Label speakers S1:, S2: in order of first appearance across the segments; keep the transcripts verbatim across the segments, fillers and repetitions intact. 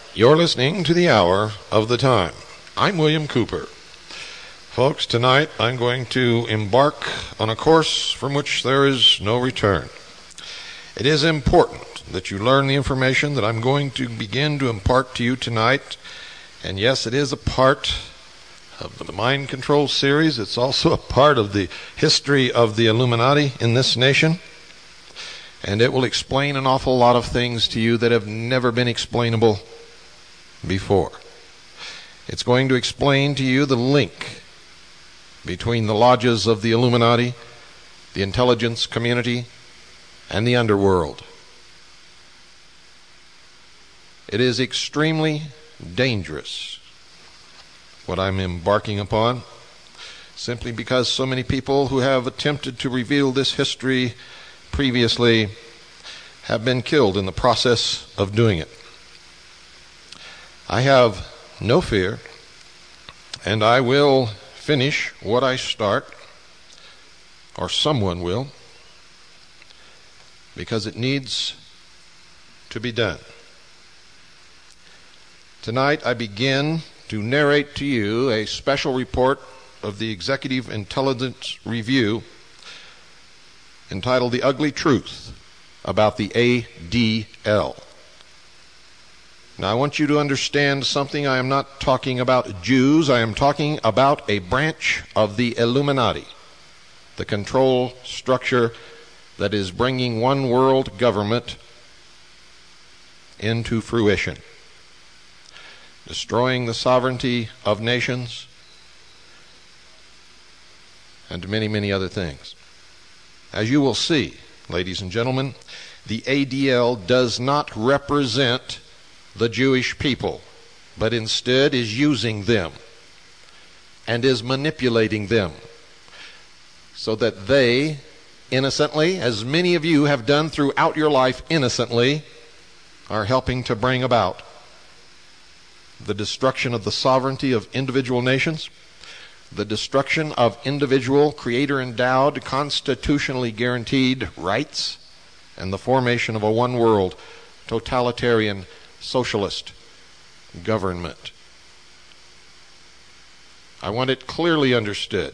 S1: You're listening to the Hour of the Time. I'm William Cooper. Folks, tonight I'm going to embark on a course from which there is no return. It is important that you learn the information that I'm going to begin to impart to you tonight. And yes, it is a part of the Mind Control series. It's also a part of the history of the Illuminati in this nation. And it will explain an awful lot of things to you that have never been explainable before. It's going to explain to you the link between the lodges of the Illuminati, the intelligence community, and the underworld. It is extremely dangerous what I'm embarking upon, simply because so many people who have attempted to reveal this history previously have been killed in the process of doing it. I have no fear, and I will finish what I start, or someone will, because it needs to be done. Tonight I begin to narrate to you a special report of the Executive Intelligence Review entitled The Ugly Truth About the A D L. Now I want you to understand something. I am not talking about Jews. I am talking about a branch of the Illuminati, the control structure that is bringing one world government into fruition, destroying the sovereignty of nations, and many, many other things. As you will see, ladies and gentlemen, the A D L does not represent the Jewish people, but instead is using them and is manipulating them so that they innocently, as many of you have done throughout your life innocently, are helping to bring about the destruction of the sovereignty of individual nations, the destruction of individual creator-endowed, constitutionally guaranteed rights, and the formation of a one-world, totalitarian, socialist government. I want it clearly understood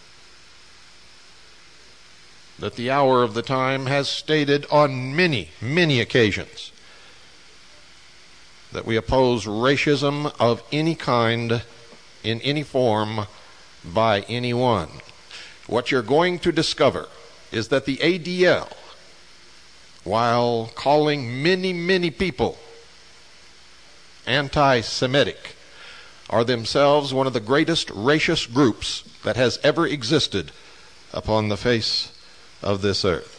S1: that the Hour of the Time has stated on many, many occasions that we oppose racism of any kind, in any form, by anyone. What you're going to discover is that the A D L, while calling many, many people anti-Semitic, are themselves one of the greatest racist groups that has ever existed upon the face of this earth.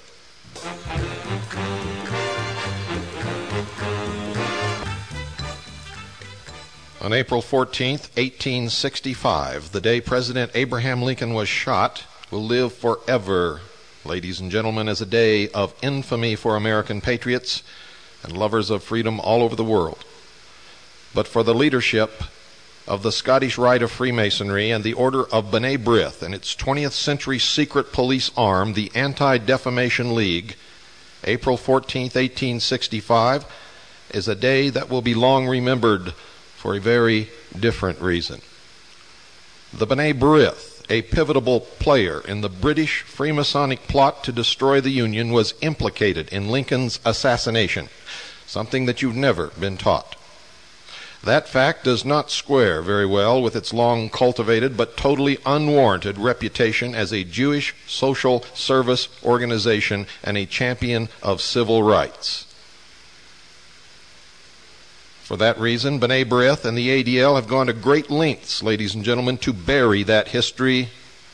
S1: On April fourteenth, eighteen sixty-five, the day President Abraham Lincoln was shot, will live forever, ladies and gentlemen, as a day of infamy for American patriots and lovers of freedom all over the world. But for the leadership of the Scottish Rite of Freemasonry and the Order of B'nai B'rith and its twentieth century secret police arm, the Anti-Defamation League, April fourteenth, eighteen sixty-five, is a day that will be long remembered for a very different reason. The B'nai B'rith, a pivotal player in the British Freemasonic plot to destroy the Union, was implicated in Lincoln's assassination, something that you've never been taught. That fact does not square very well with its long cultivated but totally unwarranted reputation as a Jewish social service organization and a champion of civil rights. For that reason, B'nai B'rith and the A D L have gone to great lengths, ladies and gentlemen, to bury that history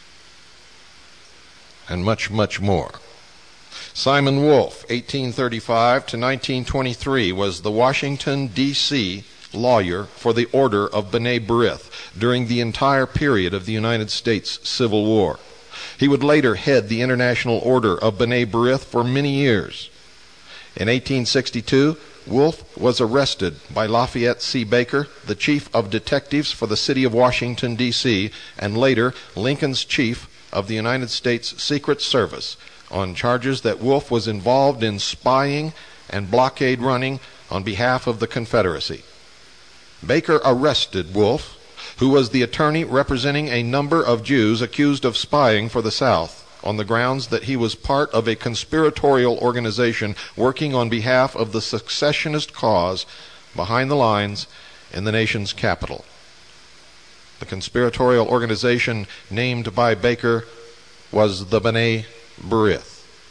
S1: and much, much more. Simon Wolf, eighteen thirty-five to nineteen twenty-three, was the Washington, D C lawyer for the Order of B'nai B'rith during the entire period of the United States Civil War. He would later head the International Order of B'nai B'rith for many years. In eighteen sixty-two, Wolf was arrested by Lafayette C. Baker, the chief of detectives for the city of Washington, D C, and later Lincoln's chief of the United States Secret Service, on charges that Wolf was involved in spying and blockade running on behalf of the Confederacy. Baker arrested Wolf, who was the attorney representing a number of Jews accused of spying for the South, on the grounds that he was part of a conspiratorial organization working on behalf of the secessionist cause behind the lines in the nation's capital. The conspiratorial organization named by Baker was the B'nai B'rith.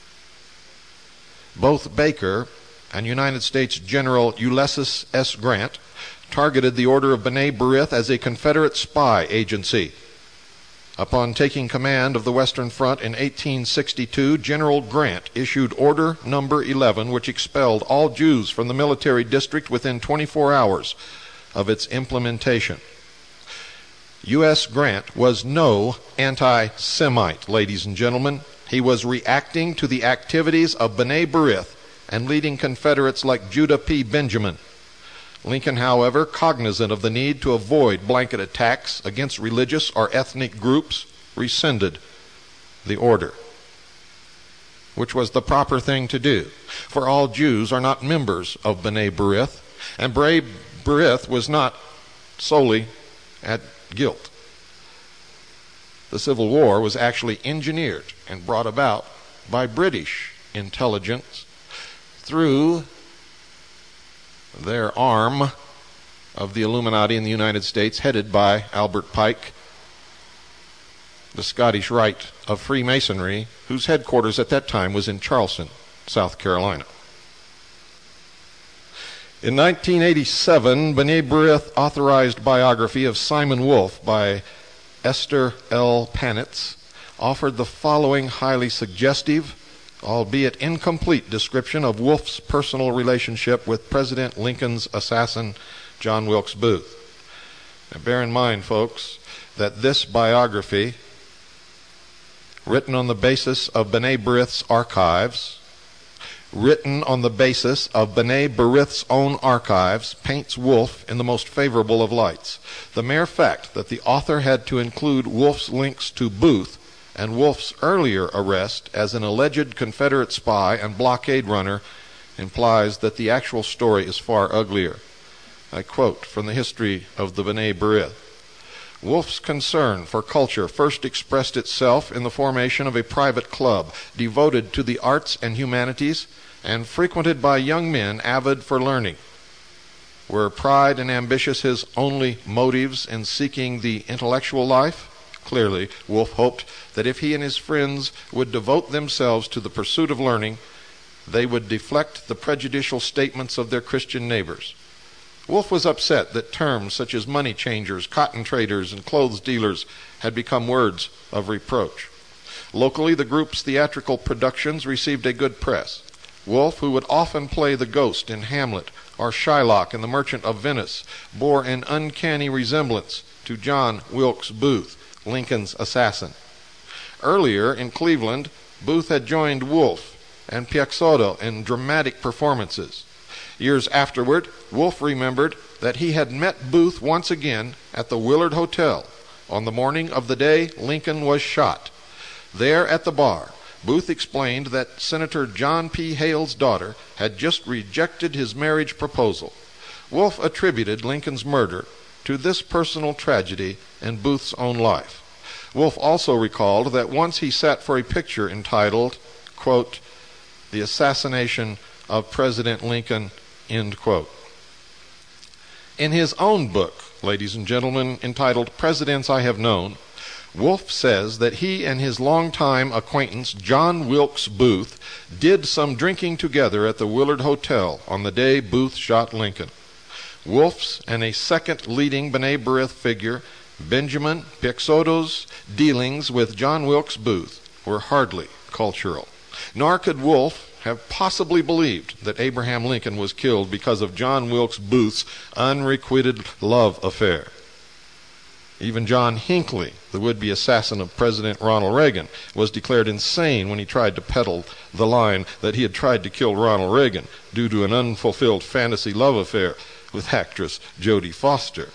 S1: Both Baker and United States General Ulysses S. Grant targeted the Order of B'nai B'rith as a Confederate spy agency. Upon taking command of the Western Front in eighteen sixty-two, General Grant issued Order Number eleven, which expelled all Jews from the military district within twenty-four hours of its implementation. U S Grant was no anti-Semite, ladies and gentlemen. He was reacting to the activities of B'nai B'rith and leading Confederates like Judah P. Benjamin. Lincoln, however, cognizant of the need to avoid blanket attacks against religious or ethnic groups, rescinded the order, which was the proper thing to do, for all Jews are not members of B'nai B'rith, and B'nai B'rith was not solely at guilt. The Civil War was actually engineered and brought about by British intelligence through their arm of the Illuminati in the United States, headed by Albert Pike, the Scottish Rite of Freemasonry, whose headquarters at that time was in Charleston, South Carolina. In nineteen eighty-seven, B'nai B'rith authorized biography of Simon Wolf by Esther L. Panitz offered the following highly suggestive, albeit incomplete, description of Wolf's personal relationship with President Lincoln's assassin, John Wilkes Booth. Now bear in mind, folks, that this biography, written on the basis of B'nai B'rith's archives, written on the basis of B'nai B'rith's own archives, paints Wolf in the most favorable of lights. The mere fact that the author had to include Wolf's links to Booth and Wolf's earlier arrest as an alleged Confederate spy and blockade runner implies that the actual story is far uglier. I quote from the history of the B'nai B'rith. Wolf's concern for culture first expressed itself in the formation of a private club devoted to the arts and humanities and frequented by young men avid for learning. Were pride and ambition his only motives in seeking the intellectual life? Clearly, Wolf hoped that if he and his friends would devote themselves to the pursuit of learning, they would deflect the prejudicial statements of their Christian neighbors. Wolf was upset that terms such as money changers, cotton traders, and clothes dealers had become words of reproach. Locally, the group's theatrical productions received a good press. Wolf, who would often play the ghost in Hamlet or Shylock in The Merchant of Venice, bore an uncanny resemblance to John Wilkes Booth, Lincoln's assassin. Earlier in Cleveland, Booth had joined Wolf and Piexoto in dramatic performances. Years afterward, Wolf remembered that he had met Booth once again at the Willard Hotel on the morning of the day Lincoln was shot. There at the bar, Booth explained that Senator John P. Hale's daughter had just rejected his marriage proposal. Wolf attributed Lincoln's murder to this personal tragedy in Booth's own life. Wolf also recalled that once he sat for a picture entitled, quote, "The Assassination of President Lincoln," end quote. In his own book, ladies and gentlemen, entitled Presidents I Have Known, Wolf says that he and his longtime acquaintance John Wilkes Booth did some drinking together at the Willard Hotel on the day Booth shot Lincoln. Wolf's and a second leading B'nai B'rith figure, Benjamin Piexoto's dealings with John Wilkes Booth were hardly cultural. Nor could Wolf have possibly believed that Abraham Lincoln was killed because of John Wilkes Booth's unrequited love affair. Even John Hinckley, the would-be assassin of President Ronald Reagan, was declared insane when he tried to peddle the line that he had tried to kill Ronald Reagan due to an unfulfilled fantasy love affair with actress Jodie Foster.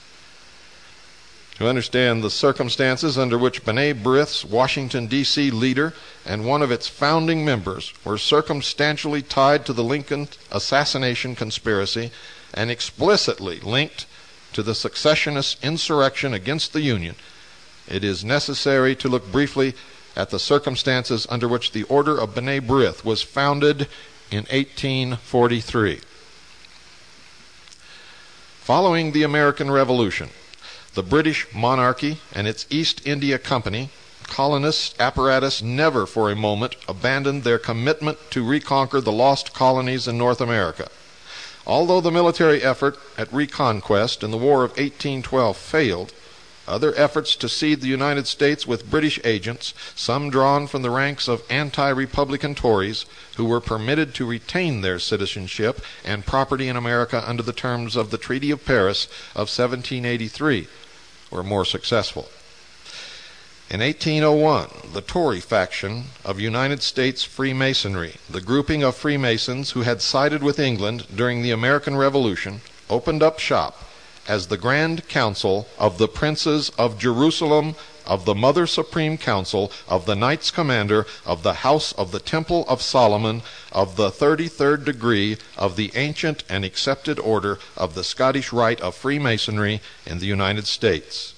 S1: To understand the circumstances under which B'nai B'rith's Washington, D C leader and one of its founding members were circumstantially tied to the Lincoln assassination conspiracy, and explicitly linked to the secessionist insurrection against the Union, it is necessary to look briefly at the circumstances under which the Order of B'nai B'rith was founded in eighteen forty-three. Following the American Revolution, the British monarchy and its East India Company colonist apparatus never for a moment abandoned their commitment to reconquer the lost colonies in North America. Although the military effort at reconquest in the War of eighteen twelve failed, other efforts to seed the United States with British agents, some drawn from the ranks of anti-Republican Tories who were permitted to retain their citizenship and property in America under the terms of the Treaty of Paris of seventeen eighty-three, were more successful. In eighteen oh one, the Tory faction of United States Freemasonry, the grouping of Freemasons who had sided with England during the American Revolution, opened up shop as the Grand Council of the Princes of Jerusalem, of the Mother Supreme Council, of the Knights Commander, of the House of the Temple of Solomon, of the thirty-third degree, of the ancient and accepted order of the Scottish Rite of Freemasonry in the United States.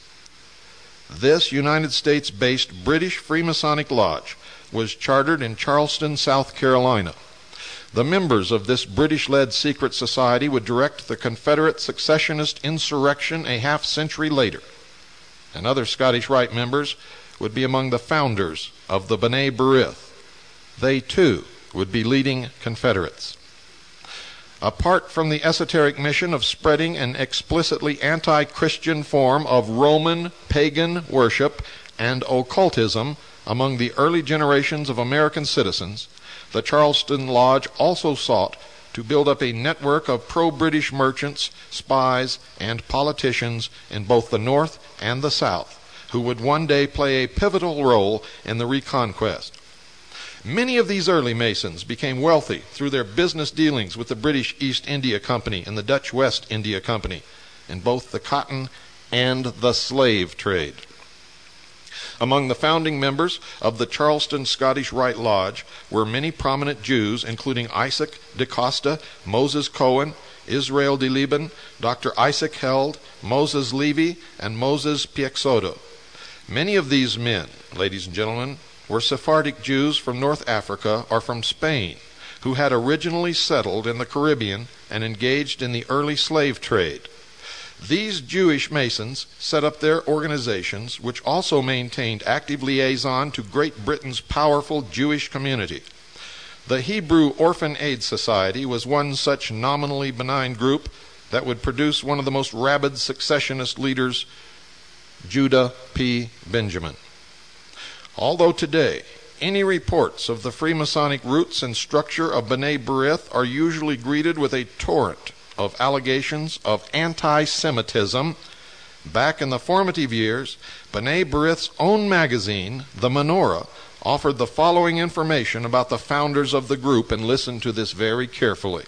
S1: This United States-based British Freemasonic Lodge was chartered in Charleston, South Carolina. The members of this British-led secret society would direct the Confederate secessionist insurrection a half-century later, and other Scottish Rite members would be among the founders of the B'nai B'rith. They, too, would be leading Confederates. Apart from the esoteric mission of spreading an explicitly anti-Christian form of Roman pagan worship and occultism among the early generations of American citizens, the Charleston Lodge also sought to build up a network of pro-British merchants, spies, and politicians in both the North and the South, who would one day play a pivotal role in the reconquest. Many of these early Masons became wealthy through their business dealings with the British East India Company and the Dutch West India Company in both the cotton and the slave trade. Among the founding members of the Charleston Scottish Rite Lodge were many prominent Jews, including Isaac de Costa, Moses Cohen, Israel de Liban, Doctor Isaac Held, Moses Levy, and Moses Piexoto. Many of these men, ladies and gentlemen, were Sephardic Jews from North Africa or from Spain, who had originally settled in the Caribbean and engaged in the early slave trade. These Jewish Masons set up their organizations, which also maintained active liaison to Great Britain's powerful Jewish community. The Hebrew Orphan Aid Society was one such nominally benign group that would produce one of the most rabid secessionist leaders, Judah P. Benjamin. Although today any reports of the Freemasonic roots and structure of B'nai B'rith are usually greeted with a torrent of allegations of anti-Semitism, back in the formative years, B'nai B'rith's own magazine, The Menorah, offered the following information about the founders of the group, and listen to this very carefully.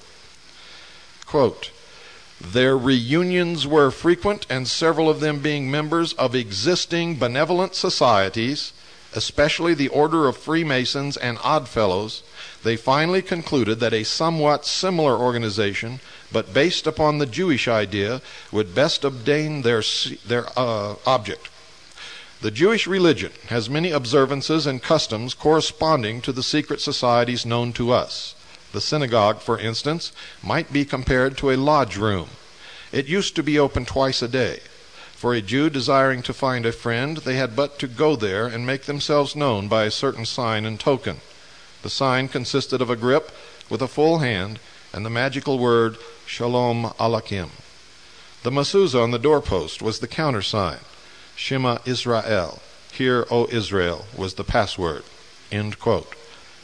S1: Quote, "Their reunions were frequent, and several of them being members of existing benevolent societies, especially the Order of Freemasons and Oddfellows, they finally concluded that a somewhat similar organization, but based upon the Jewish idea, would best obtain their, their uh, object. The Jewish religion has many observances and customs corresponding to the secret societies known to us. The synagogue, for instance, might be compared to a lodge room. It used to be open twice a day. For a Jew desiring to find a friend, they had but to go there and make themselves known by a certain sign and token. The sign consisted of a grip with a full hand and the magical word Shalom Aleichem. The mezuzah on the doorpost was the countersign. Shema Israel, Hear, O Israel, was the password." End quote.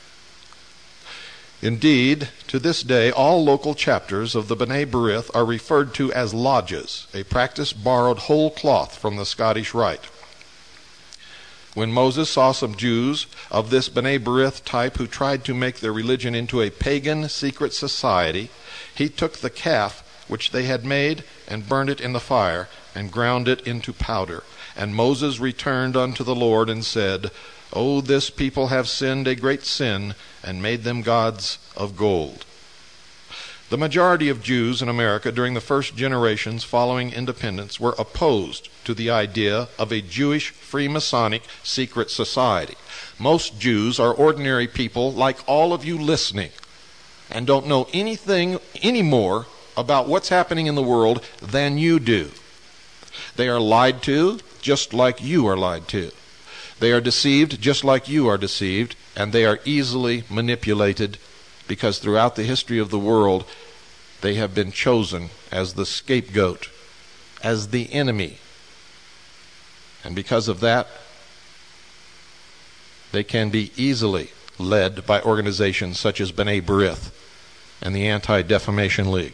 S1: Indeed, to this day, all local chapters of the B'nai B'rith are referred to as lodges, a practice borrowed whole cloth from the Scottish Rite. When Moses saw some Jews of this B'nai B'rith type who tried to make their religion into a pagan secret society, he took the calf which they had made and burned it in the fire and ground it into powder. And Moses returned unto the Lord and said, "O this people have sinned a great sin, and made them gods of gold." The majority of Jews in America during the first generations following independence were opposed to the idea of a Jewish Freemasonic secret society. Most Jews are ordinary people like all of you listening and don't know anything any more about what's happening in the world than you do. They are lied to just like you are lied to. They are deceived just like you are deceived, and they are easily manipulated because throughout the history of the world, they have been chosen as the scapegoat, as the enemy. And because of that, they can be easily led by organizations such as B'nai B'rith and the Anti-Defamation League.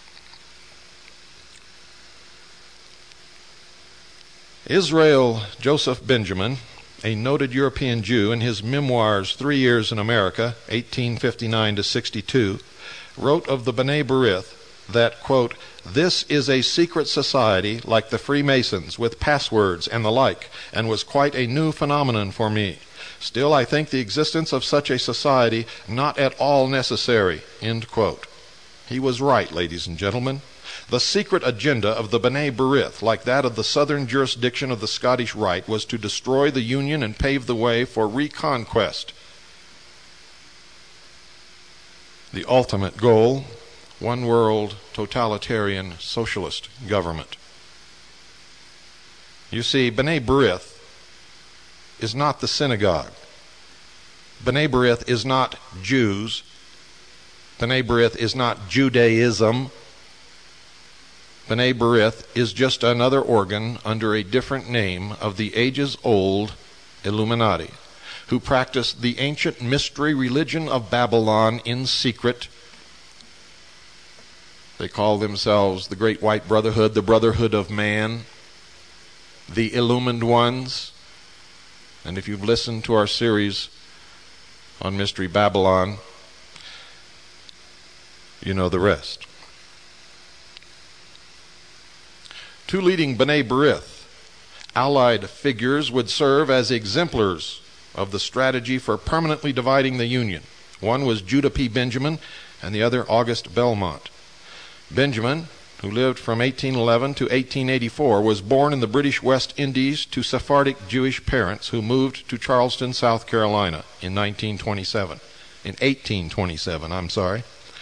S1: Israel Joseph Benjamin, a noted European Jew, in his memoirs Three Years in America, eighteen fifty-nine to sixty-two, wrote of the B'nai B'rith that, quote, "This is a secret society like the Freemasons with passwords and the like, and was quite a new phenomenon for me. Still, I think the existence of such a society not at all necessary," end quote. He was right, ladies and gentlemen. The secret agenda of the B'nai B'rith, like that of the southern jurisdiction of the Scottish Rite, was to destroy the Union and pave the way for reconquest. The ultimate goal, one world totalitarian socialist government. You see, B'nai B'rith is not the synagogue. B'nai B'rith is not Jews. B'nai B'rith is not Judaism. B'nai B'rith is just another organ under a different name of the ages-old Illuminati, who practiced the ancient mystery religion of Babylon in secret. They call themselves the Great White Brotherhood, the Brotherhood of Man, the Illumined Ones. And if you've listened to our series on Mystery Babylon, you know the rest. Two leading B'nai B'rith allied figures would serve as exemplars of the strategy for permanently dividing the Union. One was Judah P. Benjamin and the other August Belmont. Benjamin, who lived from eighteen eleven to eighteen eighty-four, was born in the British West Indies to Sephardic Jewish parents who moved to Charleston, South Carolina in nineteen twenty-seven. In eighteen twenty-seven, I'm sorry.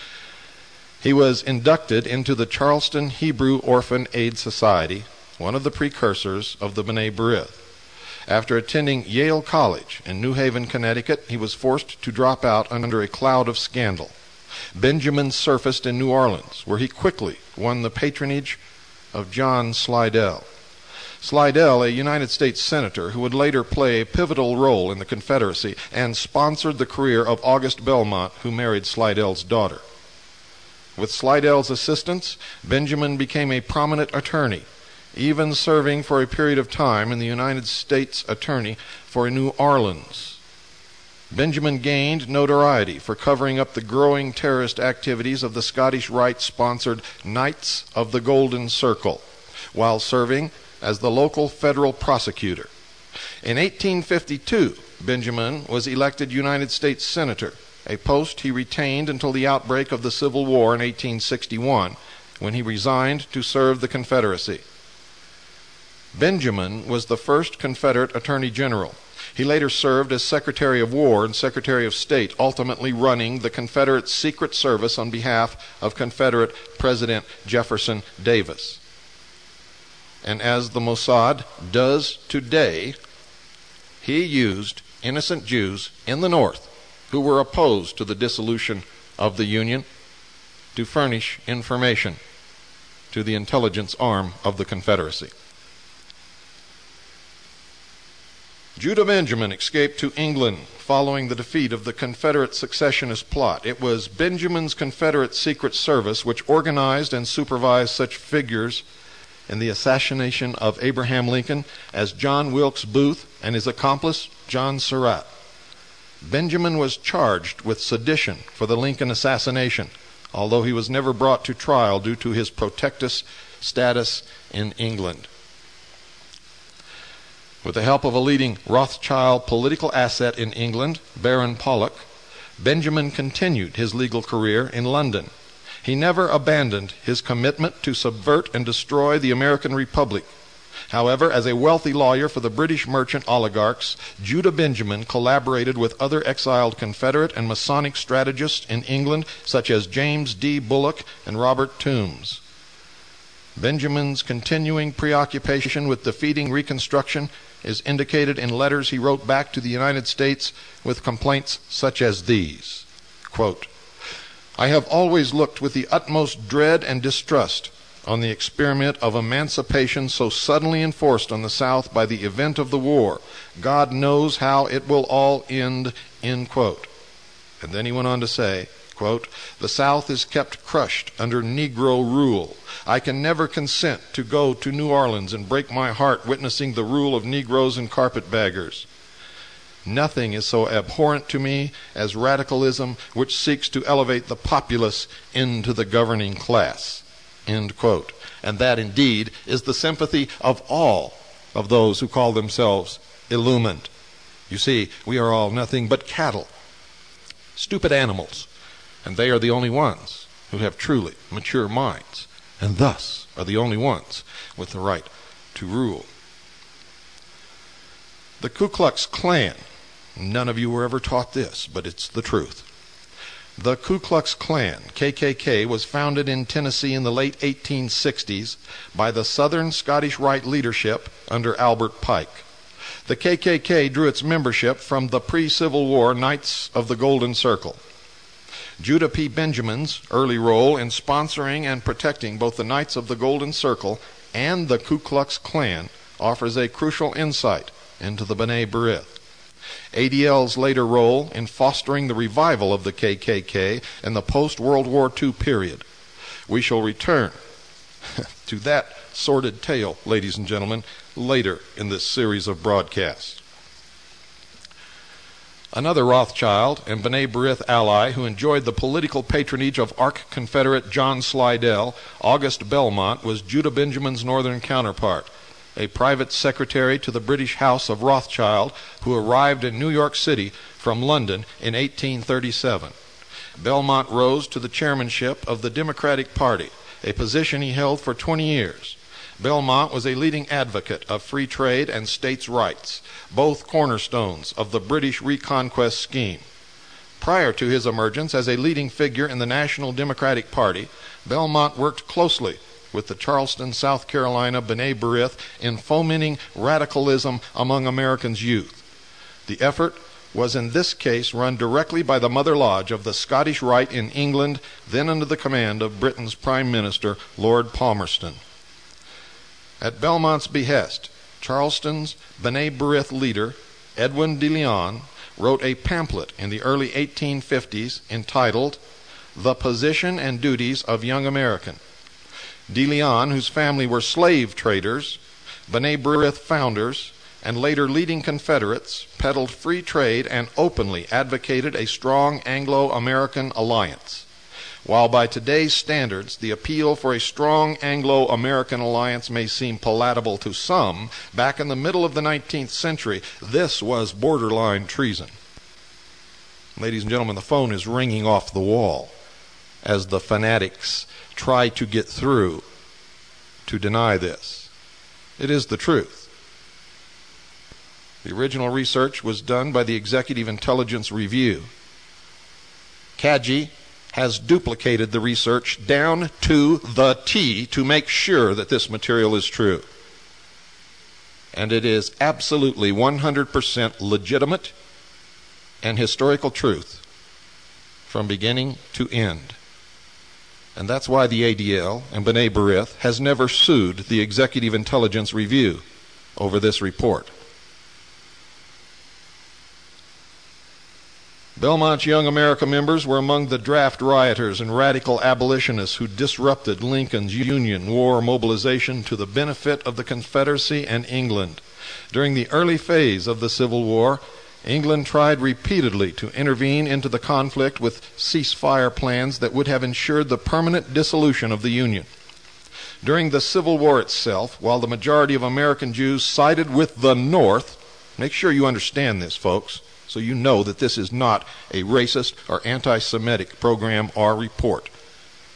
S1: He was inducted into the Charleston Hebrew Orphan Aid Society, one of the precursors of the B'nai B'rith. After attending Yale College in New Haven, Connecticut, he was forced to drop out under a cloud of scandal. Benjamin surfaced in New Orleans, where he quickly won the patronage of John Slidell. Slidell, a United States senator who would later play a pivotal role in the Confederacy, and sponsored the career of August Belmont, who married Slidell's daughter. With Slidell's assistance, Benjamin became a prominent attorney, even serving for a period of time in the United States Attorney for New Orleans. Benjamin gained notoriety for covering up the growing terrorist activities of the Scottish Rite-sponsored Knights of the Golden Circle, while serving as the local federal prosecutor. In eighteen fifty-two, Benjamin was elected United States Senator, a post he retained until the outbreak of the Civil War in eighteen sixty-one, when he resigned to serve the Confederacy. Benjamin was the first Confederate Attorney General. He later served as Secretary of War and Secretary of State, ultimately running the Confederate Secret Service on behalf of Confederate President Jefferson Davis. And as the Mossad does today, he used innocent Jews in the North who were opposed to the dissolution of the Union to furnish information to the intelligence arm of the Confederacy. Judah Benjamin escaped to England following the defeat of the Confederate secessionist plot. It was Benjamin's Confederate Secret Service which organized and supervised such figures in the assassination of Abraham Lincoln as John Wilkes Booth and his accomplice, John Surratt. Benjamin was charged with sedition for the Lincoln assassination, although he was never brought to trial due to his protectus status in England. With the help of a leading Rothschild political asset in England, Baron Pollock, Benjamin continued his legal career in London. He never abandoned his commitment to subvert and destroy the American Republic. However, as a wealthy lawyer for the British merchant oligarchs, Judah Benjamin collaborated with other exiled Confederate and Masonic strategists in England, such as James D. Bullock and Robert Toombs. Benjamin's continuing preoccupation with defeating Reconstruction is indicated in letters he wrote back to the United States with complaints such as these. Quote, I have always looked with the utmost dread and distrust on the experiment of emancipation so suddenly enforced on the South by the event of the war. God knows how it will all end, end quote. And then he went on to say, quote, the South is kept crushed under Negro rule. I can never consent to go to New Orleans and break my heart witnessing the rule of Negroes and carpetbaggers. Nothing is so abhorrent to me as radicalism which seeks to elevate the populace into the governing class. End quote. And that indeed is the sympathy of all of those who call themselves illumined. You see, we are all nothing but cattle, stupid animals, and they are the only ones who have truly mature minds, and thus are the only ones with the right to rule. The Ku Klux Klan, none of you were ever taught this, but it's the truth. The Ku Klux Klan, K K K, was founded in Tennessee in the late eighteen sixties by the Southern Scottish Rite leadership under Albert Pike. The K K K drew its membership from the pre-Civil War Knights of the Golden Circle. Judah P. Benjamin's early role in sponsoring and protecting both the Knights of the Golden Circle and the Ku Klux Klan offers a crucial insight into the B'nai B'rith. A D L's later role in fostering the revival of the K K K in the post-World War Two period. We shall return to that sordid tale, ladies and gentlemen, later in this series of broadcasts. Another Rothschild and B'nai B'rith ally who enjoyed the political patronage of Arch-Confederate John Slidell, August Belmont, was Judah Benjamin's northern counterpart, a private secretary to the British House of Rothschild who arrived in New York City from London in eighteen thirty-seven. Belmont rose to the chairmanship of the Democratic Party, a position he held for twenty years. Belmont was a leading advocate of free trade and states' rights, both cornerstones of the British Reconquest scheme. Prior to his emergence as a leading figure in the National Democratic Party, Belmont worked closely with the Charleston, South Carolina B'nai B'rith in fomenting radicalism among Americans' youth. The effort was in this case run directly by the Mother Lodge of the Scottish Rite in England, then under the command of Britain's Prime Minister, Lord Palmerston. At Belmont's behest, Charleston's B'nai B'rith leader, Edwin de Leon, wrote a pamphlet in the early eighteen fifties entitled The Position and Duties of Young American. De Leon, whose family were slave traders, B'nai B'rith founders, and later leading Confederates, peddled free trade and openly advocated a strong Anglo-American alliance. While by today's standards the appeal for a strong Anglo-American alliance may seem palatable to some, back in the middle of the nineteenth century, this was borderline treason. Ladies and gentlemen, the phone is ringing off the wall as the fanatics try to get through to deny this. It is the truth. The original research was done by the Executive Intelligence Review. C A G I has duplicated the research down to the T to make sure that this material is true. And it is absolutely one hundred percent legitimate and historical truth from beginning to end. And that's why the A D L and B'nai B'rith has never sued the Executive Intelligence Review over this report. Belmont's Young America members were among the draft rioters and radical abolitionists who disrupted Lincoln's Union war mobilization to the benefit of the Confederacy and England. During the early phase of the Civil War, England tried repeatedly to intervene into the conflict with ceasefire plans that would have ensured the permanent dissolution of the Union. During the Civil War itself, while the majority of American Jews sided with the North, make sure you understand this, folks, so you know that this is not a racist or anti-Semitic program or report.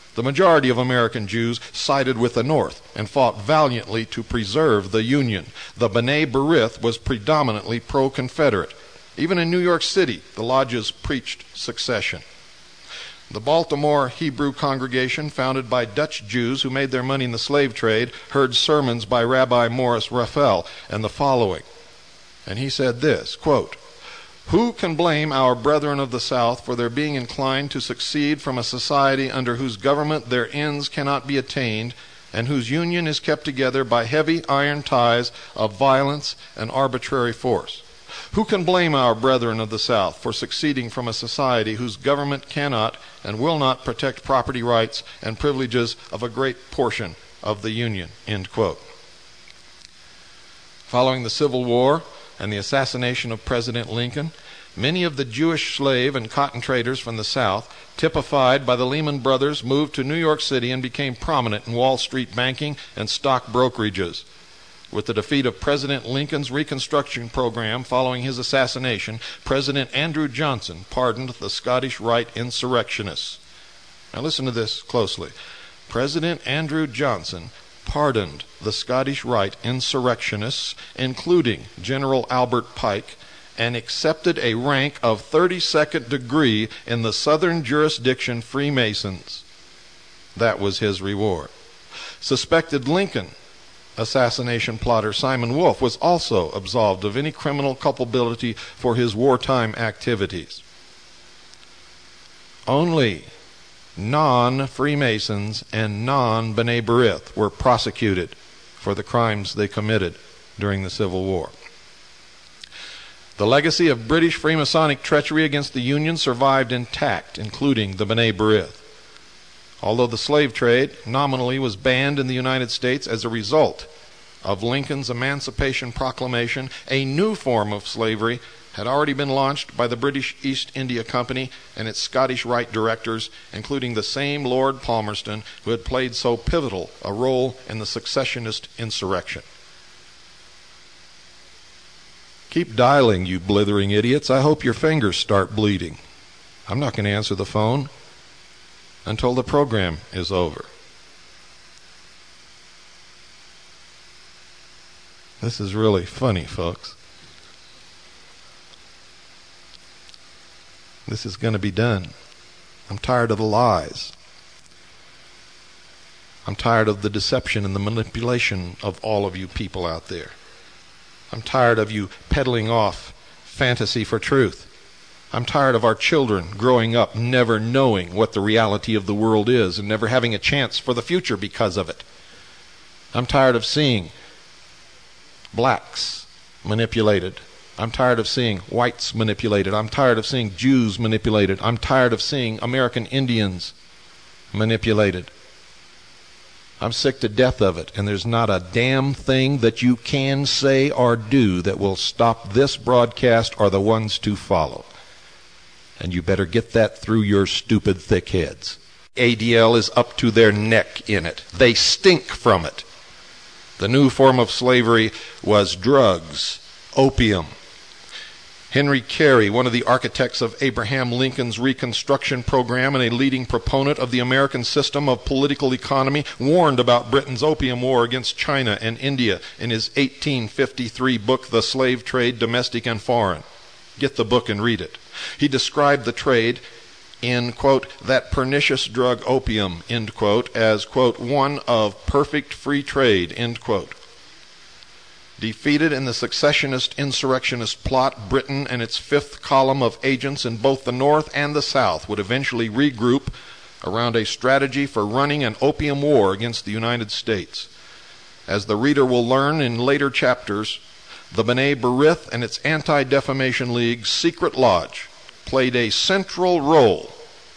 S1: The majority of American Jews sided with the North and fought valiantly to preserve the Union. The B'nai B'rith was predominantly pro-Confederate. Even in New York City, the lodges preached secession. The Baltimore Hebrew congregation, founded by Dutch Jews who made their money in the slave trade, heard sermons by Rabbi Morris Raphael and the following. And he said this, quote, "Who can blame our brethren of the South for their being inclined to succeed from a society under whose government their ends cannot be attained, and whose union is kept together by heavy iron ties of violence and arbitrary force? Who can blame our brethren of the South for succeeding from a society whose government cannot and will not protect property rights and privileges of a great portion of the Union?" End quote. Following the Civil War and the assassination of President Lincoln, many of the Jewish slave and cotton traders from the South, typified by the Lehman Brothers, moved to New York City and became prominent in Wall Street banking and stock brokerages. With the defeat of President Lincoln's Reconstruction program following his assassination, President Andrew Johnson pardoned the Scottish Rite insurrectionists. Now listen to this closely. President Andrew Johnson pardoned the Scottish Rite insurrectionists, including General Albert Pike, and accepted a rank of thirty-second degree in the Southern Jurisdiction Freemasons. That was his reward. Suspected Lincoln assassination plotter Simon Wolfe was also absolved of any criminal culpability for his wartime activities. Only non-Freemasons and non-B'nai B'rith were prosecuted for the crimes they committed during the Civil War. The legacy of British Freemasonic treachery against the Union survived intact, including the B'nai B'rith. Although the slave trade nominally was banned in the United States as a result of Lincoln's Emancipation Proclamation, a new form of slavery had already been launched by the British East India Company and its Scottish Rite directors, including the same Lord Palmerston who had played so pivotal a role in the secessionist insurrection. Keep dialing, you blithering idiots. I hope your fingers start bleeding. I'm not going to answer the phone until the program is over. This is really funny, folks. This is going to be done. I'm tired of the lies. I'm tired of the deception and the manipulation of all of you people out there. I'm tired of you peddling off fantasy for truth. I'm tired of our children growing up never knowing what the reality of the world is and never having a chance for the future because of it. I'm tired of seeing blacks manipulated. I'm tired of seeing whites manipulated. I'm tired of seeing Jews manipulated. I'm tired of seeing American Indians manipulated. I'm sick to death of it, and there's not a damn thing that you can say or do that will stop this broadcast or the ones to follow. And you better get that through your stupid thick heads. A D L is up to their neck in it. They stink from it. The new form of slavery was drugs, opium. Henry Carey, one of the architects of Abraham Lincoln's Reconstruction program and a leading proponent of the American system of political economy, warned about Britain's opium war against China and India in his eighteen fifty-three book, The Slave Trade, Domestic and Foreign. Get the book and read it. He described the trade in, quote, that pernicious drug opium, end quote, as, quote, one of perfect free trade, end quote. Defeated in the secessionist insurrectionist plot, Britain and its fifth column of agents in both the North and the South would eventually regroup around a strategy for running an opium war against the United States. As the reader will learn in later chapters, the B'nai B'rith and its Anti-Defamation League's secret lodge played a central role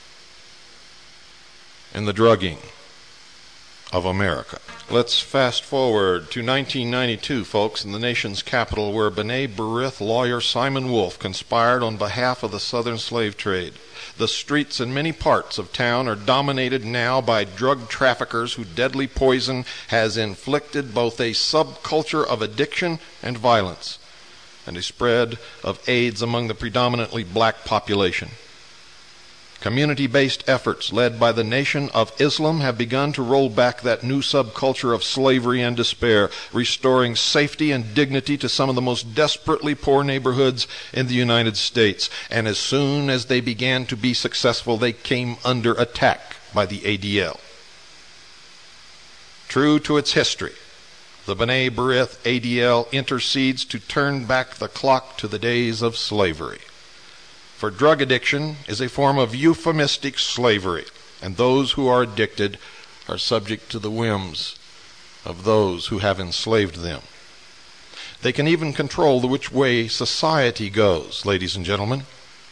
S1: in the drugging of America. Let's fast forward to nineteen ninety-two, folks, in the nation's capital, where B'nai B'rith lawyer Simon Wolfe conspired on behalf of the southern slave trade. The streets in many parts of town are dominated now by drug traffickers whose deadly poison has inflicted both a subculture of addiction and violence, and a spread of AIDS among the predominantly black population. Community-based efforts led by the Nation of Islam have begun to roll back that new subculture of slavery and despair, restoring safety and dignity to some of the most desperately poor neighborhoods in the United States. And as soon as they began to be successful, they came under attack by the A D L. True to its history, the B'nai B'rith A D L intercedes to turn back the clock to the days of slavery. For drug addiction is a form of euphemistic slavery, and those who are addicted are subject to the whims of those who have enslaved them. They can even control the which way society goes, ladies and gentlemen.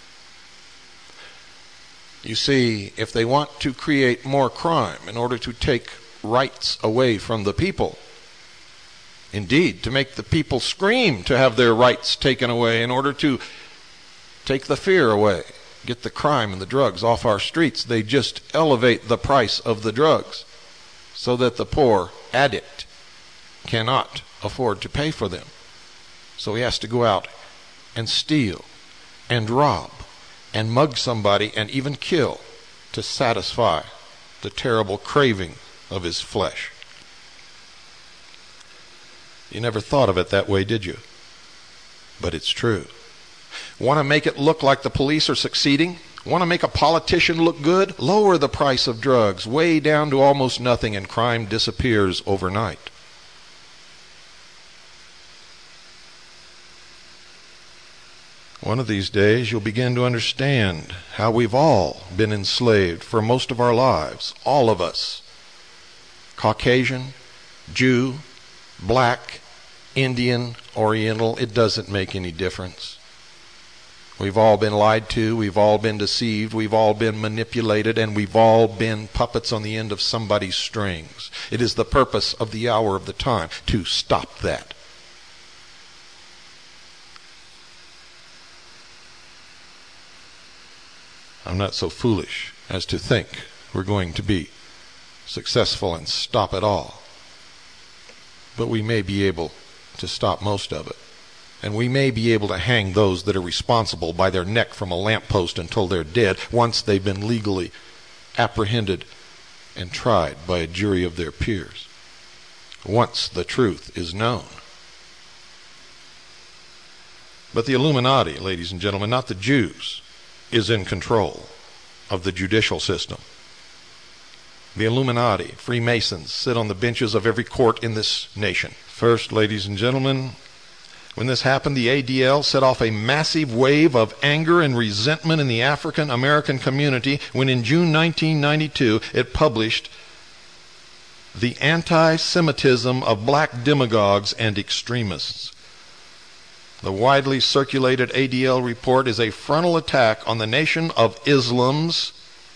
S1: You see, if they want to create more crime in order to take rights away from the people, indeed, to make the people scream to have their rights taken away in order to take the fear away, get the crime and the drugs off our streets, they just elevate the price of the drugs so that the poor addict cannot afford to pay for them. So he has to go out and steal and rob and mug somebody and even kill to satisfy the terrible craving of his flesh. You never thought of it that way, did you? But it's true. Want to make it look like the police are succeeding? Want to make a politician look good? Lower the price of drugs way down to almost nothing, and crime disappears overnight. One of these days you'll begin to understand how we've all been enslaved for most of our lives. All of us. Caucasian, Jew, black, Indian, Oriental, it doesn't make any difference. We've all been lied to, we've all been deceived, we've all been manipulated, and we've all been puppets on the end of somebody's strings. It is the purpose of the hour of the time to stop that. I'm not so foolish as to think we're going to be successful and stop it all. But we may be able to stop most of it. And we may be able to hang those that are responsible by their neck from a lamppost until they're dead once they've been legally apprehended and tried by a jury of their peers. Once the truth is known. But the Illuminati, ladies and gentlemen, not the Jews, is in control of the judicial system. The Illuminati, Freemasons, sit on the benches of every court in this nation. First, ladies and gentlemen, when this happened, the A D L set off a massive wave of anger and resentment in the African American community when in June nineteen ninety-two it published The Anti-Semitism of Black Demagogues and Extremists. The widely circulated A D L report is a frontal attack on the Nation of Islam's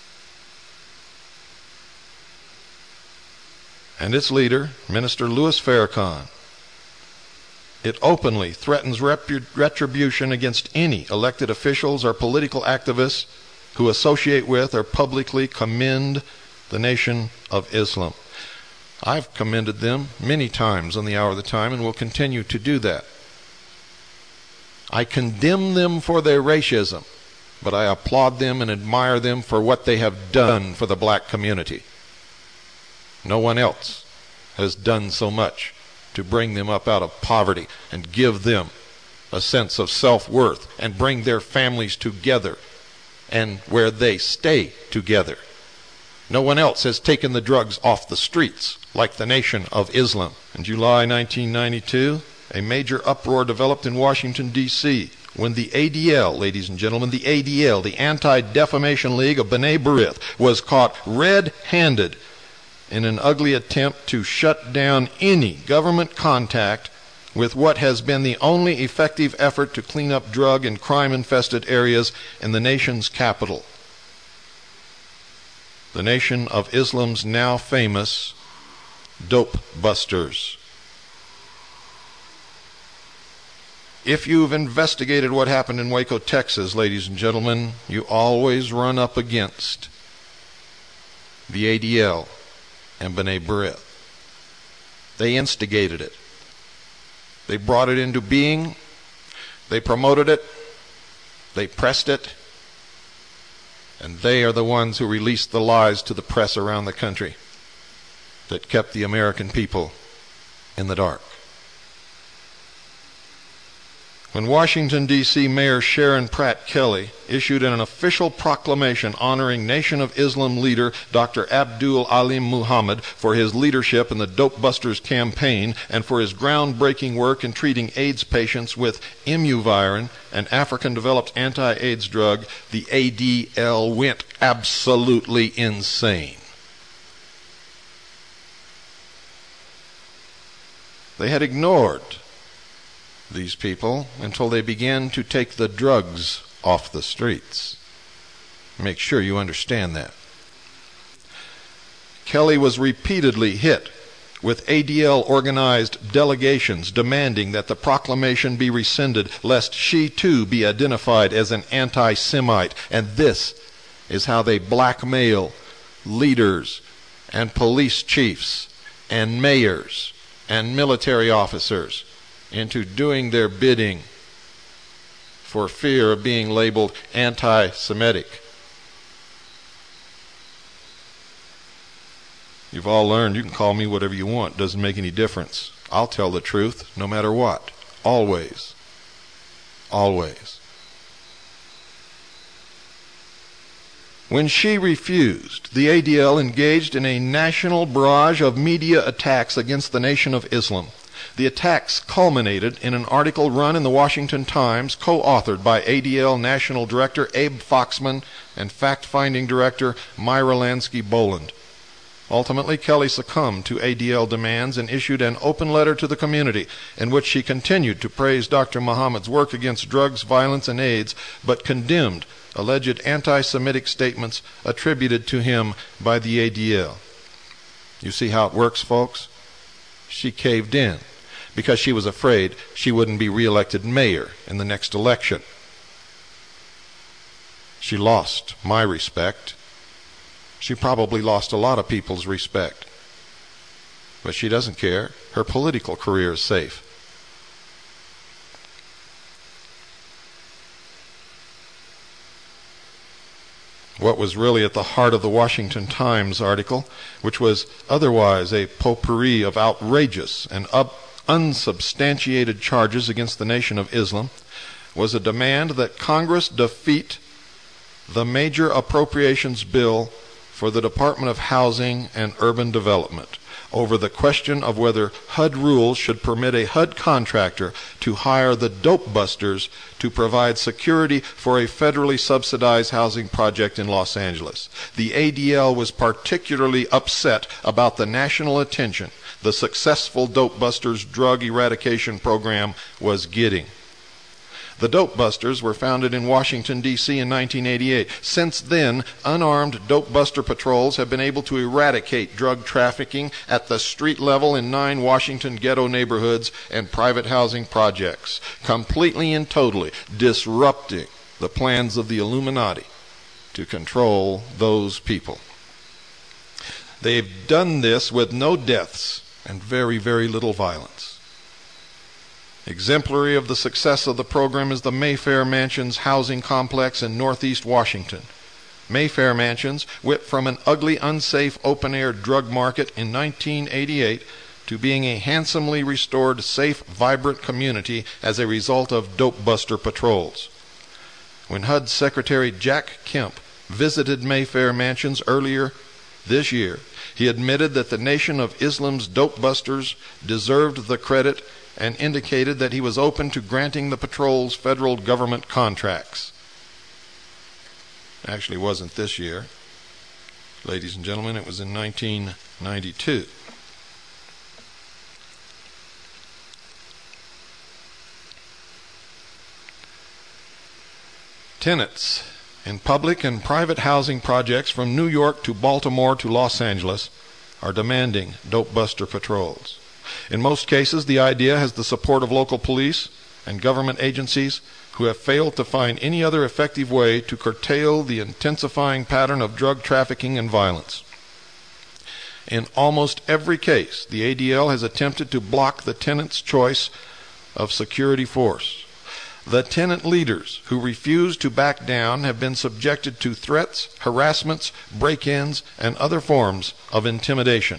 S1: and its leader, Minister Louis Farrakhan. It openly threatens retribution against any elected officials or political activists who associate with or publicly commend the Nation of Islam. I've commended them many times on the Hour of the Time and will continue to do that. I condemn them for their racism, but I applaud them and admire them for what they have done for the black community. No one else has done so much to bring them up out of poverty and give them a sense of self-worth and bring their families together and where they stay together. No one else has taken the drugs off the streets like the Nation of Islam. In July nineteen ninety-two, a major uproar developed in Washington, D C when the A D L, ladies and gentlemen, the A D L, the Anti-Defamation League of B'nai B'rith, was caught red-handed in an ugly attempt to shut down any government contact with what has been the only effective effort to clean up drug and crime-infested areas in the nation's capital. The Nation of Islam's now famous dope busters. If you've investigated what happened in Waco, Texas, ladies and gentlemen, you always run up against the A D L and B'nai B'rith. They instigated it. They brought it into being. They promoted it. They pressed it. And they are the ones who released the lies to the press around the country that kept the American people in the dark. When Washington, D C Mayor Sharon Pratt Kelly issued an official proclamation honoring Nation of Islam leader Doctor Abdul Alim Muhammad for his leadership in the Dope Busters campaign and for his groundbreaking work in treating AIDS patients with Imuvirin, an African-developed anti-AIDS drug, the A D L went absolutely insane. They had ignored these people until they began to take the drugs off the streets. Make sure you understand that. Kelly was repeatedly hit with A D L-organized delegations demanding that the proclamation be rescinded, lest she too be identified as an anti-Semite. And this is how they blackmail leaders and police chiefs and mayors and military officers into doing their bidding for fear of being labeled anti-Semitic. You've all learned you can call me whatever you want. Doesn't make any difference. I'll tell the truth no matter what. Always. Always. When she refused, the A D L engaged in a national barrage of media attacks against the Nation of Islam. The attacks culminated in an article run in the Washington Times, co-authored by A D L National Director Abe Foxman and fact-finding director Myra Lansky-Boland. Ultimately, Kelly succumbed to A D L demands and issued an open letter to the community in which she continued to praise Doctor Muhammad's work against drugs, violence, and AIDS, but condemned alleged anti-Semitic statements attributed to him by the A D L. You see how it works, folks? She caved in because she was afraid she wouldn't be reelected mayor in the next election. She lost my respect. She probably lost a lot of people's respect. But she doesn't care. Her political career is safe. What was really at the heart of the Washington Times article, which was otherwise a potpourri of outrageous and up unsubstantiated charges against the Nation of Islam, was a demand that Congress defeat the major appropriations bill for the Department of Housing and Urban Development over the question of whether H U D rules should permit a H U D contractor to hire the Dope Busters to provide security for a federally subsidized housing project in Los Angeles. The A D L was particularly upset about the national attention the successful Dope Busters drug eradication program was getting. The Dope Busters were founded in Washington, D C in nineteen eighty-eight. Since then, unarmed Dope Buster patrols have been able to eradicate drug trafficking at the street level in nine Washington ghetto neighborhoods and private housing projects, completely and totally disrupting the plans of the Illuminati to control those people. They've done this with no deaths and very, very little violence. Exemplary of the success of the program is the Mayfair Mansions housing complex in northeast Washington. Mayfair Mansions went from an ugly, unsafe, open-air drug market in nineteen eighty-eight to being a handsomely restored, safe, vibrant community as a result of Dope Buster patrols. When H U D Secretary Jack Kemp visited Mayfair Mansions earlier this year, he admitted that the Nation of Islam's Dope Busters deserved the credit and indicated that he was open to granting the patrols federal government contracts. Actually, it wasn't this year. Ladies and gentlemen, it was in nineteen ninety-two. Tenants in public and private housing projects from New York to Baltimore to Los Angeles are demanding Dope Buster patrols. In most cases, the idea has the support of local police and government agencies who have failed to find any other effective way to curtail the intensifying pattern of drug trafficking and violence. In almost every case, the A D L has attempted to block the tenant's choice of security force. The tenant leaders who refuse to back down have been subjected to threats, harassments, break-ins, and other forms of intimidation.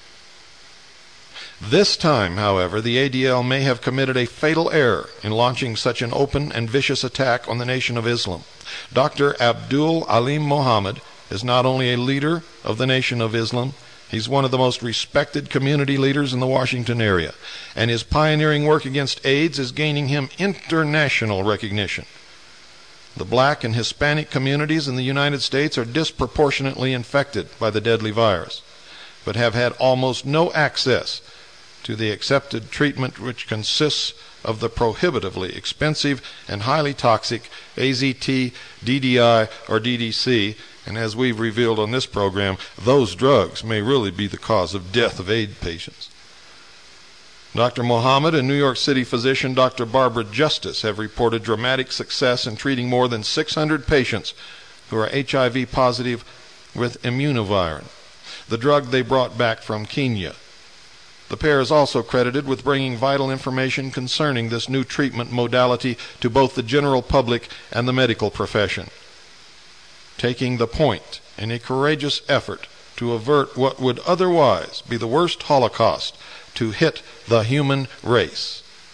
S1: This time, however, the A D L may have committed a fatal error in launching such an open and vicious attack on the Nation of Islam. Doctor Abdul Alim Mohammed is not only a leader of the Nation of Islam, he's one of the most respected community leaders in the Washington area, and his pioneering work against AIDS is gaining him international recognition. The black and Hispanic communities in the United States are disproportionately infected by the deadly virus, but have had almost no access to the accepted treatment, which consists of the prohibitively expensive and highly toxic A Z T, D D I, or D D C, and as we've revealed on this program, those drugs may really be the cause of death of AIDS patients. Doctor Mohammed and New York City physician Doctor Barbara Justice have reported dramatic success in treating more than six hundred patients who are H I V positive with immunovirin, the drug they brought back from Kenya. The pair is also credited with bringing vital information concerning this new treatment modality to both the general public and the medical profession, taking the point in a courageous effort to avert what would otherwise be the worst Holocaust to hit the human race.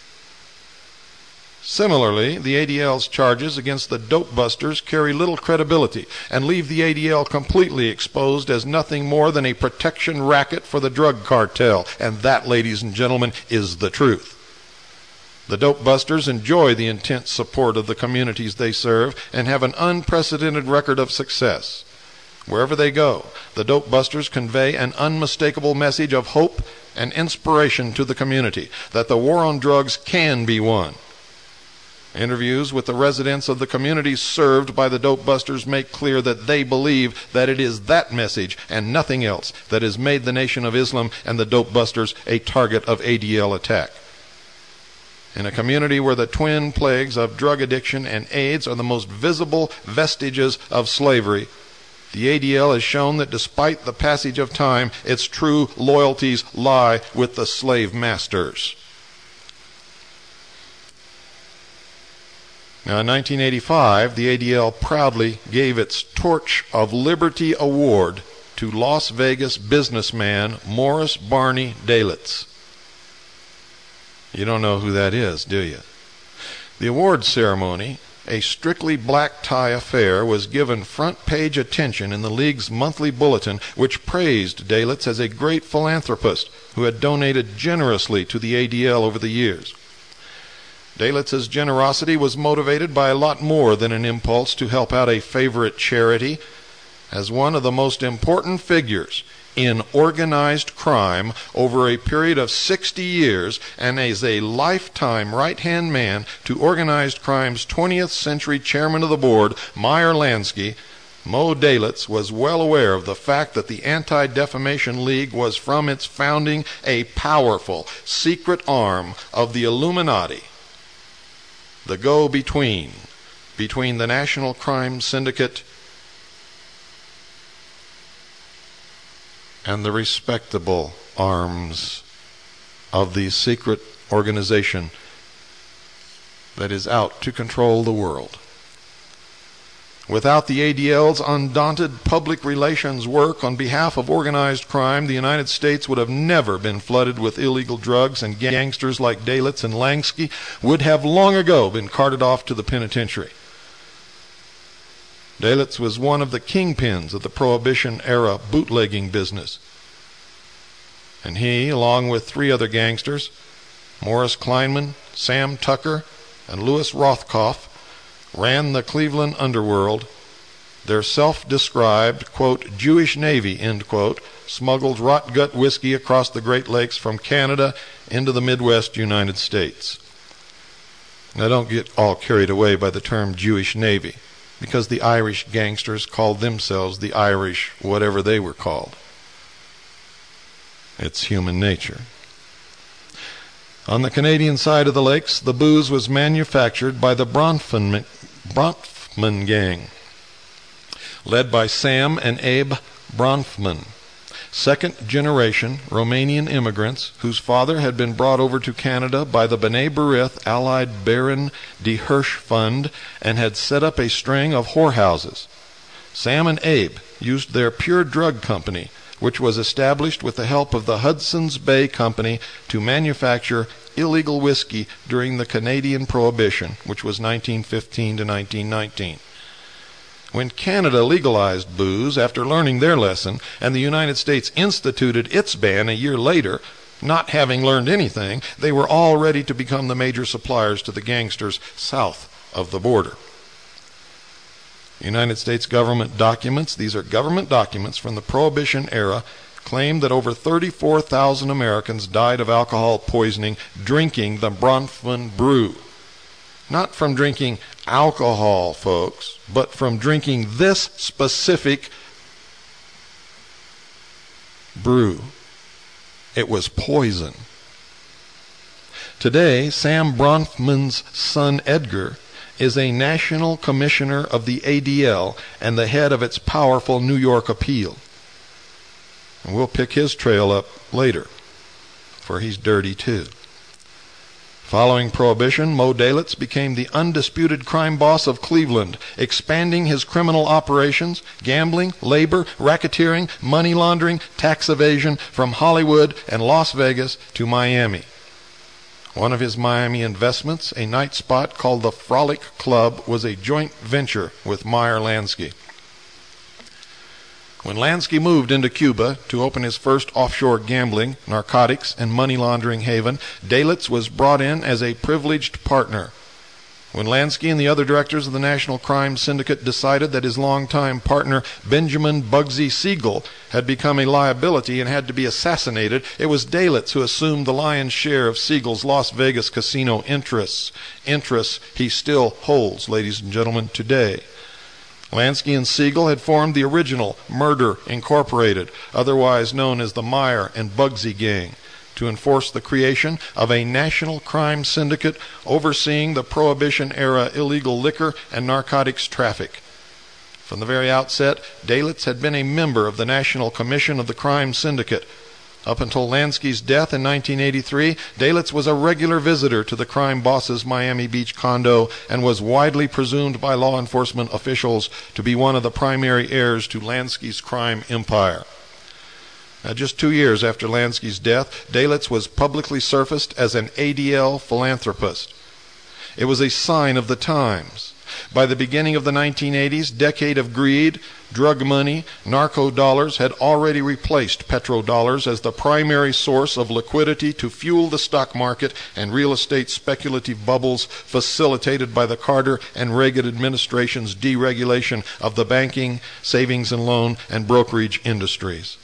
S1: Similarly, the A D L's charges against the dope busters carry little credibility and leave the A D L completely exposed as nothing more than a protection racket for the drug cartel. And that, ladies and gentlemen, is the truth. The dope busters enjoy the intense support of the communities they serve and have an unprecedented record of success. Wherever they go, the dope busters convey an unmistakable message of hope and inspiration to the community that the war on drugs can be won. Interviews with the residents of the communities served by the dope busters make clear that they believe that it is that message and nothing else that has made the Nation of Islam and the dope busters a target of A D L attack. In a community where the twin plagues of drug addiction and AIDS are the most visible vestiges of slavery, the A D L has shown that despite the passage of time, its true loyalties lie with the slave masters. Now, in nineteen eighty-five, the A D L proudly gave its Torch of Liberty Award to Las Vegas businessman Morris Barney Dalitz. You don't know who that is, do you? The awards ceremony, a strictly black tie affair, was given front page attention in the League's monthly bulletin, which praised Dalitz as a great philanthropist who had donated generously to the A D L over the years. Dalitz's generosity was motivated by a lot more than an impulse to help out a favorite charity. As one of the most important figures in organized crime over a period of sixty years, and as a lifetime right-hand man to organized crime's twentieth century chairman of the board, Meyer Lansky, Mo Dalitz was well aware of the fact that the Anti-Defamation League was from its founding a powerful, secret arm of the Illuminati, the go-between between the National Crime Syndicate and the respectable arms of the secret organization that is out to control the world. Without the A D L's undaunted public relations work on behalf of organized crime, the United States would have never been flooded with illegal drugs, and gangsters like Dalitz and Lansky would have long ago been carted off to the penitentiary. Dalitz was one of the kingpins of the Prohibition-era bootlegging business, and he, along with three other gangsters, Morris Kleinman, Sam Tucker, and Louis Rothkopf, ran the Cleveland underworld. Their self-described, quote, Jewish Navy, end quote, smuggled rot-gut whiskey across the Great Lakes from Canada into the Midwest United States. Now, don't get all carried away by the term Jewish Navy, because the Irish gangsters called themselves the Irish whatever they were called. It's human nature. On the Canadian side of the lakes, the booze was manufactured by the Bronfman, Bronfman gang, led by Sam and Abe Bronfman. second-generation Romanian immigrants whose father had been brought over to Canada by the B'nai B'rith allied Baron de Hirsch Fund and had set up a string of whorehouses. Sam and Abe used their Pure Drug Company, which was established with the help of the Hudson's Bay Company, to manufacture illegal whiskey during the Canadian Prohibition, which was nineteen fifteen to nineteen nineteen. When Canada legalized booze after learning their lesson, and the United States instituted its ban a year later, not having learned anything, they were all ready to become the major suppliers to the gangsters south of the border. United States government documents, these are government documents from the Prohibition era, claim that over thirty-four thousand Americans died of alcohol poisoning drinking the Bronfman brew. Not from drinking alcohol, folks, but from drinking this specific brew. It was poison. Today, Sam Bronfman's son Edgar is a national commissioner of the A D L and the head of its powerful New York appeal. And we'll pick his trail up later, for he's dirty too. Following Prohibition, Moe Dalitz became the undisputed crime boss of Cleveland, expanding his criminal operations, gambling, labor, racketeering, money laundering, tax evasion from Hollywood and Las Vegas to Miami. One of his Miami investments, a night spot called the Frolic Club, was a joint venture with Meyer Lansky. When Lansky moved into Cuba to open his first offshore gambling, narcotics, and money laundering haven, Dalitz was brought in as a privileged partner. When Lansky and the other directors of the National Crime Syndicate decided that his longtime partner, Benjamin Bugsy Siegel, had become a liability and had to be assassinated, it was Dalitz who assumed the lion's share of Siegel's Las Vegas casino interests. Interests he still holds, ladies and gentlemen, today. Lansky and Siegel had formed the original Murder Incorporated, otherwise known as the Meyer and Bugsy Gang, to enforce the creation of a national crime syndicate overseeing the Prohibition-era illegal liquor and narcotics traffic. From the very outset, Dalitz had been a member of the National Commission of the Crime Syndicate. Up until Lansky's death in nineteen eighty-three, Dalitz was a regular visitor to the crime boss's Miami Beach condo and was widely presumed by law enforcement officials to be one of the primary heirs to Lansky's crime empire. Now, just two years after Lansky's death, Dalitz was publicly surfaced as an A D L philanthropist. It was a sign of the times. By the beginning of the nineteen eighties, decade of greed, drug money, narco dollars had already replaced petrodollars as the primary source of liquidity to fuel the stock market and real estate speculative bubbles facilitated by the Carter and Reagan administration's deregulation of the banking, savings and loan, and brokerage industries.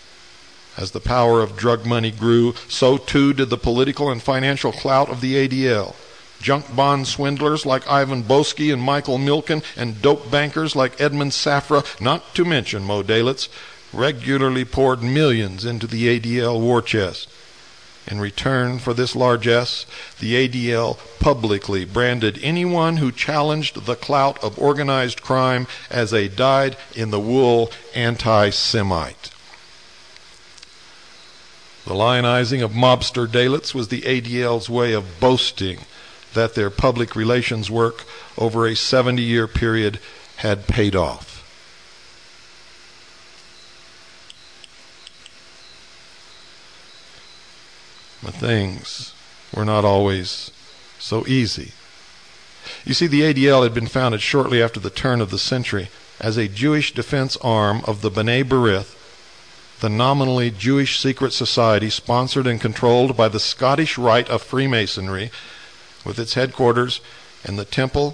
S1: As the power of drug money grew, so too did the political and financial clout of the A D L. Junk bond swindlers like Ivan Boesky and Michael Milken, and dope bankers like Edmund Safra, not to mention Moe Dalitz, regularly poured millions into the A D L war chest. In return for this largesse, the A D L publicly branded anyone who challenged the clout of organized crime as a dyed-in-the-wool anti-Semite. The lionizing of mobster Dalitz was the A D L's way of boasting that their public relations work over a seventy-year period had paid off. But things were not always so easy. You see, the A D L had been founded shortly after the turn of the century as a Jewish defense arm of the B'nai B'rith, the nominally Jewish secret society sponsored and controlled by the Scottish Rite of Freemasonry, with its headquarters in the Temple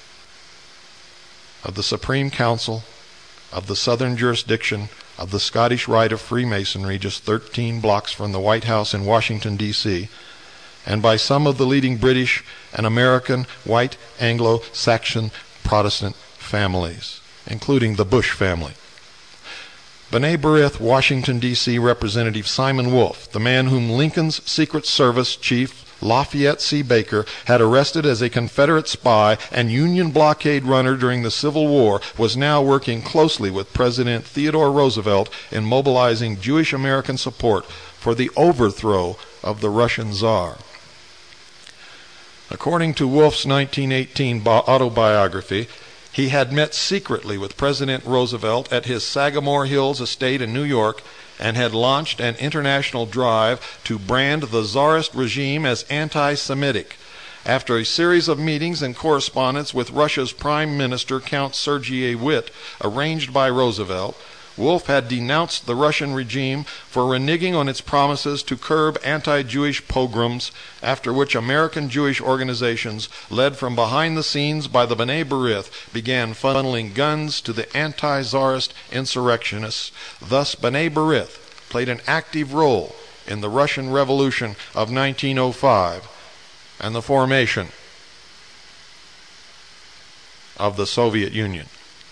S1: of the Supreme Council of the Southern Jurisdiction of the Scottish Rite of Freemasonry, just thirteen blocks from the White House in Washington, D C, and by some of the leading British and American white Anglo-Saxon Protestant families, including the Bush family. B'nai B'rith, Washington, D C Representative Simon Wolf, the man whom Lincoln's Secret Service chief Lafayette C. Baker had arrested as a Confederate spy and Union blockade runner during the Civil War, was now working closely with President Theodore Roosevelt in mobilizing Jewish American support for the overthrow of the Russian Tsar. According to Wolf's nineteen eighteen autobiography, he had met secretly with President Roosevelt at his Sagamore Hills estate in New York and had launched an international drive to brand the Tsarist regime as anti-Semitic. After a series of meetings and correspondence with Russia's Prime Minister Count Sergei Witte, arranged by Roosevelt, Wolf had denounced the Russian regime for reneging on its promises to curb anti-Jewish pogroms, after which American Jewish organizations, led from behind the scenes by the B'nai B'rith, began funneling guns to the anti-Tsarist insurrectionists. Thus, B'nai B'rith played an active role in the Russian Revolution of nineteen oh five and the formation of the Soviet Union.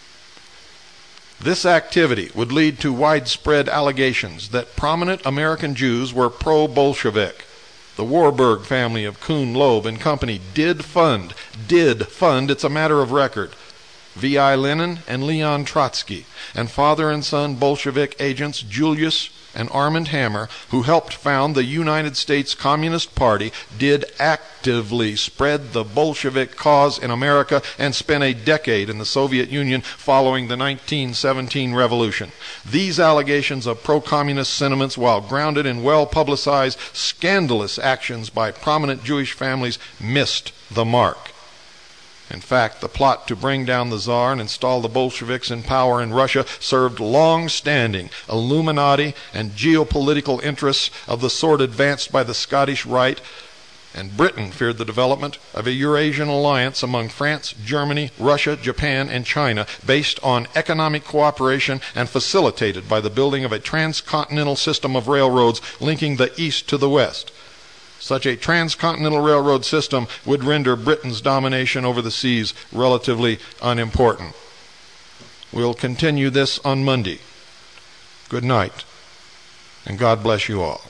S1: This activity would lead to widespread allegations that prominent American Jews were pro-Bolshevik. The Warburg family of Kuhn, Loeb and Company did fund, did fund, it's a matter of record, V I Lenin and Leon Trotsky, and father and son Bolshevik agents Julius and Armand Hammer, who helped found the United States Communist Party, did actively spread the Bolshevik cause in America and spent a decade in the Soviet Union following the nineteen seventeen revolution. These allegations of pro-communist sentiments, while grounded in well-publicized, scandalous actions by prominent Jewish families, missed the mark. In fact, the plot to bring down the Tsar and install the Bolsheviks in power in Russia served long-standing Illuminati and geopolitical interests of the sort advanced by the Scottish Rite, and Britain feared the development of a Eurasian alliance among France, Germany, Russia, Japan, and China based on economic cooperation and facilitated by the building of a transcontinental system of railroads linking the East to the West. Such a transcontinental railroad system would render Britain's domination over the seas relatively unimportant. We'll continue this on Monday. Good night, and God bless you all.